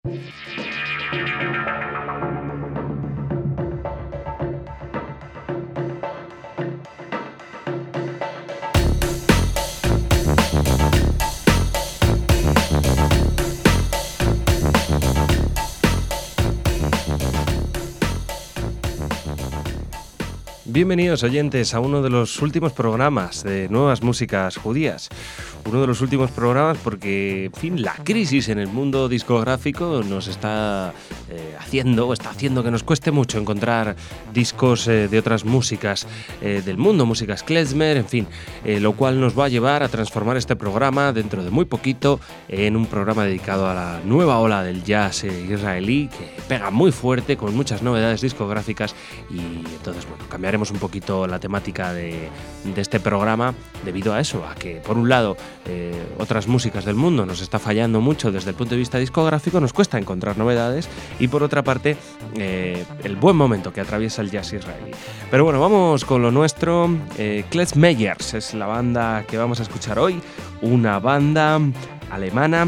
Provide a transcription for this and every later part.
Bienvenidos oyentes a uno de los últimos programas de Nuevas Músicas Judías. Uno de los últimos programas porque, en fin, la crisis en el mundo discográfico nos está haciendo que nos cueste mucho encontrar discos de otras músicas del mundo, músicas klezmer, en fin, lo cual nos va a llevar a transformar este programa dentro de muy poquito en un programa dedicado a la nueva ola del jazz israelí que pega muy fuerte con muchas novedades discográficas y entonces, bueno, cambiaremos un poquito la temática de este programa debido a eso, a que por un lado otras músicas del mundo nos está fallando mucho desde el punto de vista discográfico, nos cuesta encontrar novedades y por otra parte el buen momento que atraviesa el jazz israelí. Pero bueno, vamos con lo nuestro. Klezmeyers es la banda que vamos a escuchar hoy, una banda alemana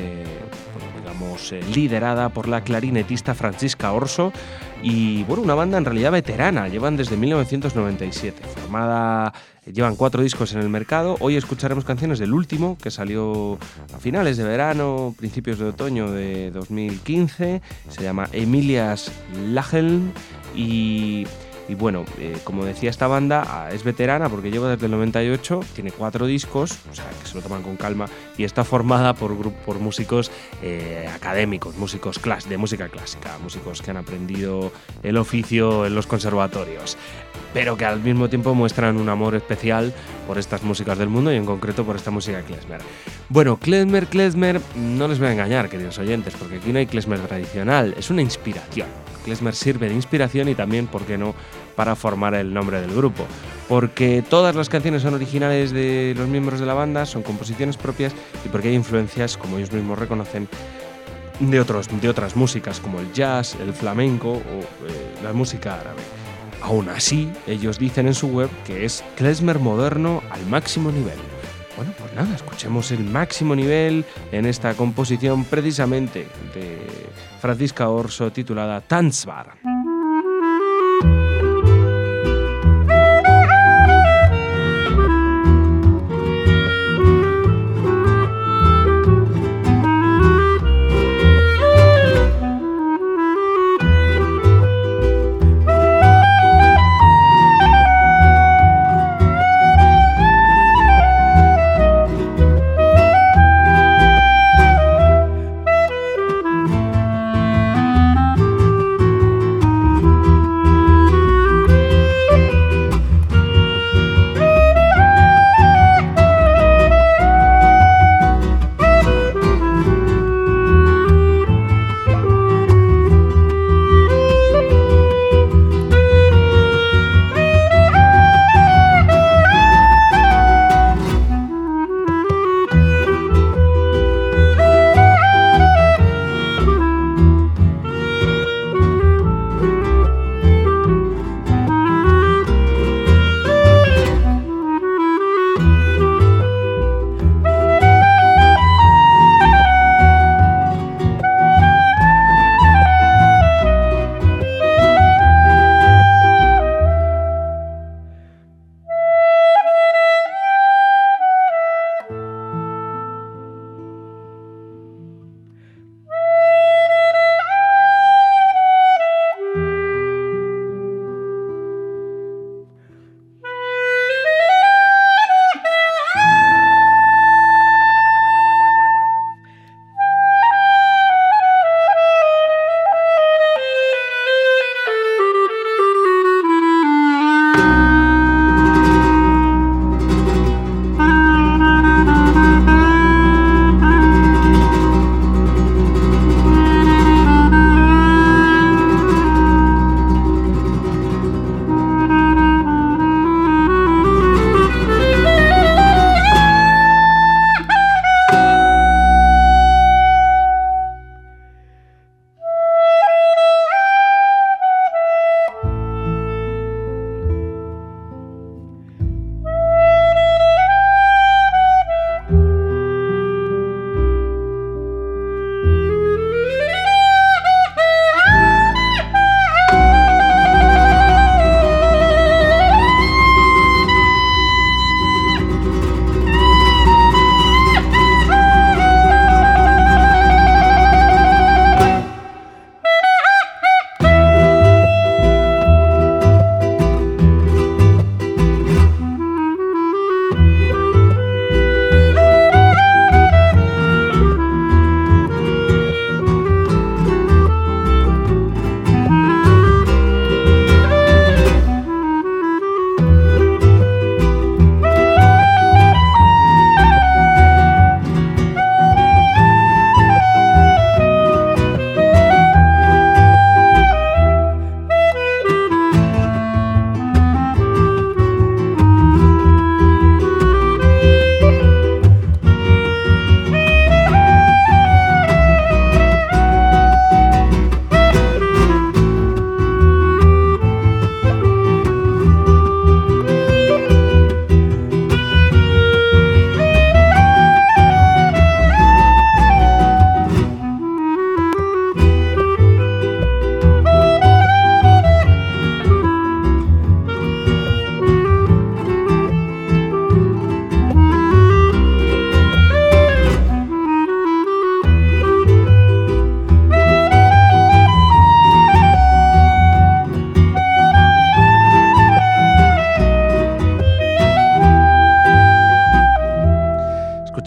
liderada por la clarinetista Franziska Orso y bueno, una banda en realidad veterana, llevan desde 1997, llevan 4 discos en el mercado. Hoy escucharemos canciones del último, que salió a finales de verano, principios de otoño de 2015, se llama Emilias Lacheln y bueno, como decía, esta banda es veterana porque lleva desde el 98, tiene 4 discos, o sea que se lo toman con calma, y está formada por músicos académicos, músicos de música clásica, músicos que han aprendido el oficio en los conservatorios, pero que al mismo tiempo muestran un amor especial por estas músicas del mundo y en concreto por esta música klezmer. Bueno, klezmer, no les voy a engañar, queridos oyentes, porque aquí no hay klezmer tradicional, es una inspiración. Klezmer sirve de inspiración y también, ¿por qué no?, para formar el nombre del grupo, porque todas las canciones son originales de los miembros de la banda, son composiciones propias y porque hay influencias, como ellos mismos reconocen, de otras músicas como el jazz, el flamenco o la música árabe. Aún así, ellos dicen en su web que es klezmer moderno al máximo nivel. Bueno, pues nada, escuchemos el máximo nivel en esta composición precisamente de Franziska Orso titulada Tanzbar.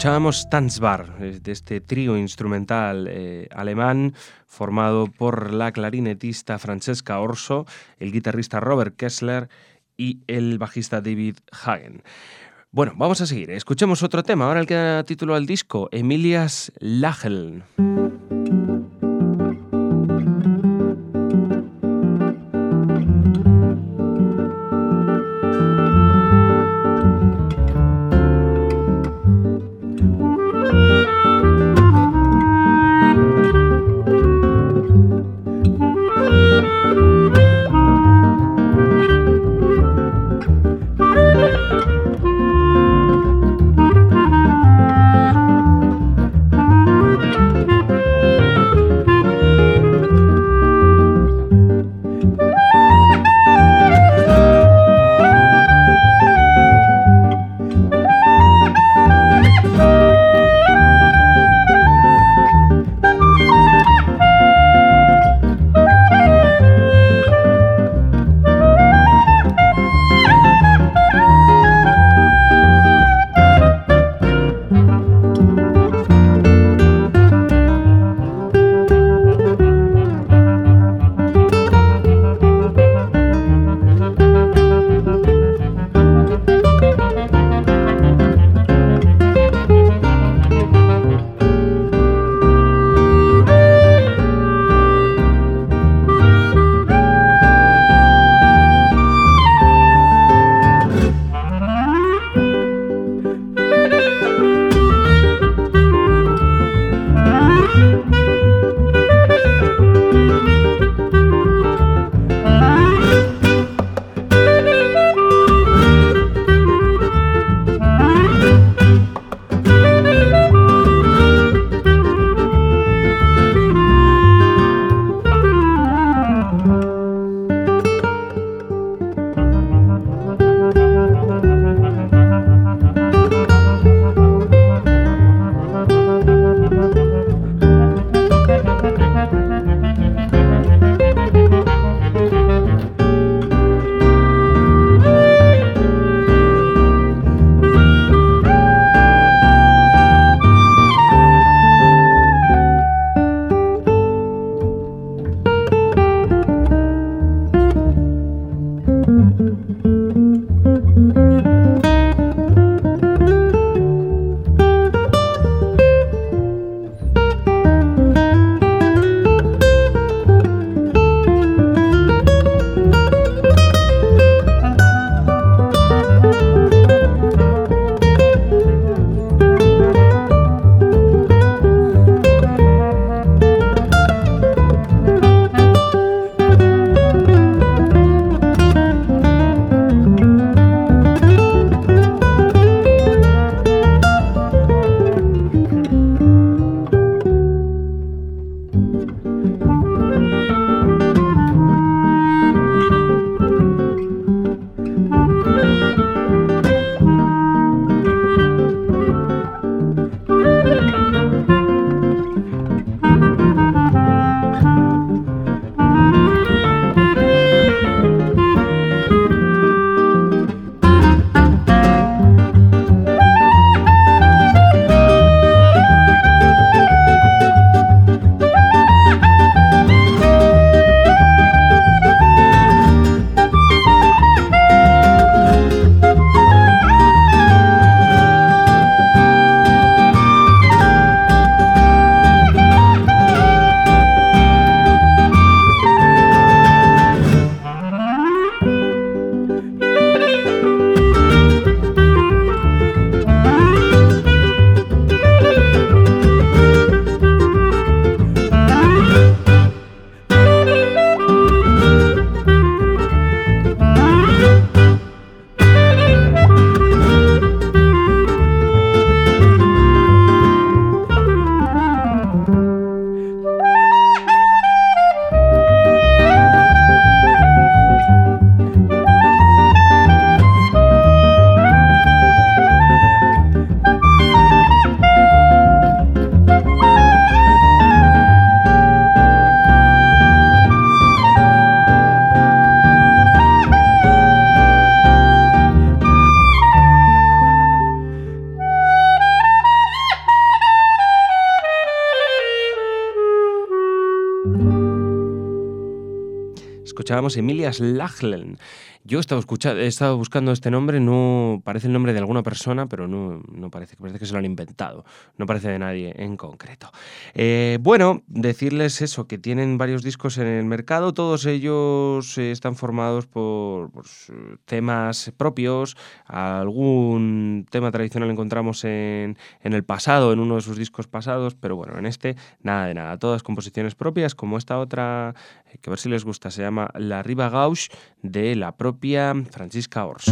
Escuchábamos Tanzbar, de este trío instrumental alemán formado por la clarinetista Francesca Orso, el guitarrista Robert Kessler y el bajista David Hagen. Bueno, vamos a seguir. Escuchemos otro tema, ahora el que da título al disco, Emilias Lächeln. Escuchábamos Emilia Slaglen. Yo he estado buscando este nombre, no parece el nombre de alguna persona, pero no parece que se lo han inventado. No parece de nadie en concreto. Bueno, decirles eso, que tienen varios discos en el mercado, todos ellos están formados por temas propios. Algún tema tradicional encontramos en el pasado, en uno de sus discos pasados, pero bueno, en este nada de nada. Todas composiciones propias, como esta otra, que a ver si les gusta, se llama La Riba Gauche, de la propia Francisca Orso.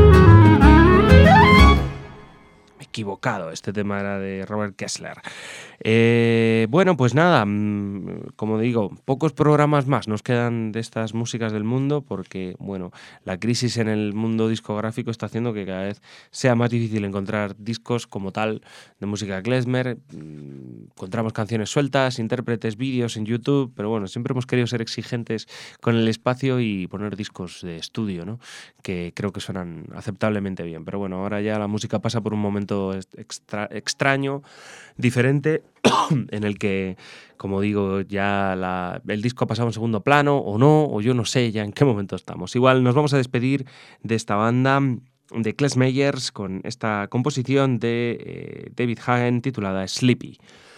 Este tema era de Robert Kessler. Bueno, pues nada, como digo, pocos programas más nos quedan de estas músicas del mundo porque, bueno, la crisis en el mundo discográfico está haciendo que cada vez sea más difícil encontrar discos como tal de música klezmer. Encontramos canciones sueltas, intérpretes, vídeos en YouTube, pero bueno, siempre hemos querido ser exigentes con el espacio y poner discos de estudio, ¿no? Que creo que suenan aceptablemente bien. Pero bueno, ahora ya la música pasa por un momento extraño, diferente, en el que, como digo, ya el disco ha pasado a un segundo plano, o no, o yo no sé ya en qué momento estamos. Igual nos vamos a despedir de esta banda de Klezmeyers con esta composición de David Hagen titulada Sleepy.